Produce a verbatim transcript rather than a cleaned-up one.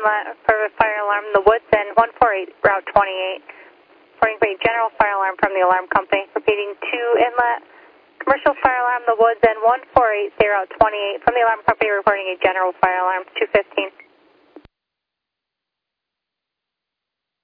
inlet for a fire alarm in the woods and one four eight, Route twenty-eight. Reporting for a general fire alarm from the alarm company. Repeating two inlet, commercial fire alarm in the woods and one four eight, Route twenty-eight. From the alarm company reporting a general fire alarm, two fifteen.